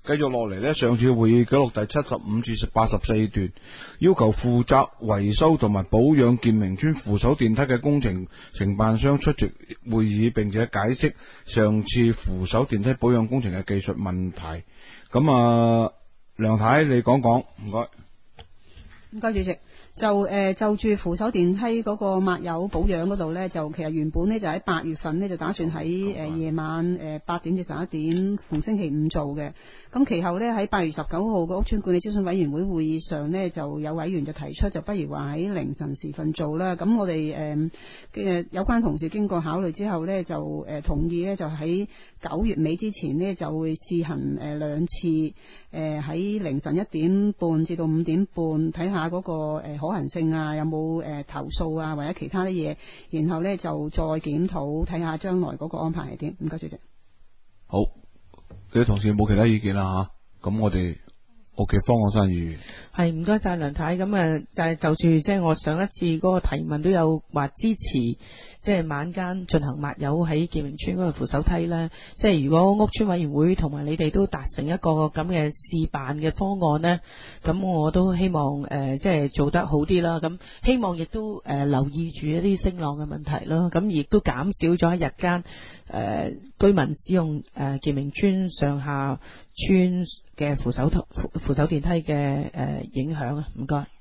繼續落嚟呢，上次會議記錄第75至84段，要求負責維修同埋保養健明邨扶手電梯嘅工程承辦商出席會議，並且解釋上次扶手電梯保養工程嘅技術問題。咁梁太你講講，唔該。 唔該，主席。就住扶手電梯嗰個抹油保養嗰度呢，就其實原本呢就喺8月份呢就打算喺夜晚8點至11點逢星期五做嘅。咁其後呢，喺8月19號個屋邨管理諮詢委員會會議上呢，就有委員就提出，就不如話喺凌晨時分做啦。咁我哋有關同事經過考慮之後呢，就同意呢，就喺9月尾之前呢，就會試行2次，喺凌晨1點半至到5點半睇下嗰個可行性啊，有冇投訴啊或者其他啲嘢，然後呢，就再檢討睇下將來嗰個安排係點。唔該，主席。 好，你啲同事冇其他意見啦吓，咁我哋 OK 方案生意係唔該晒梁太。咁就住即係我上一次嗰個提問都有話支持，即係晚間進行抹油喺健明邨嗰個扶手梯呢。即係如果屋邨委員會同埋你哋都達成一個咁嘅試辦嘅方案呢，咁我都希望即係做得好啲啦。咁希望亦都留意住一啲聲浪嘅問題啦。咁亦都減少咗日間居民使用健明邨上下邨嘅扶手電梯嘅影響啊。唔該。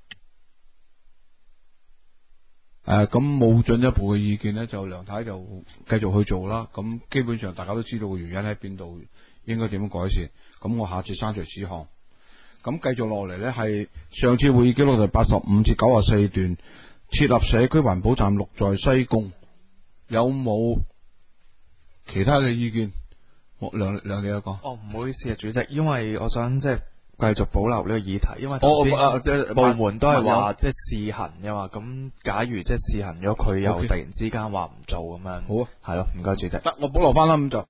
咁冇進一步嘅意見呢，就梁太就繼續去做啦。咁基本上大家都知道個原因喺邊度，應該點樣改善。咁我下次刪除此項。咁繼續落嚟呢，係上次會議記錄第85至94段，設立社區環保站6在西貢，有冇其他嘅意見？梁你有講。 唔好意思啊，主席，因為我想即係繼續保留呢個議題，因為部門都係話即係試行嘅嘛。咁假如即係試行咗，佢又突然之間話唔做咁樣， 好啊， 係咯，唔該主席。 得，我保留翻啦，咁就。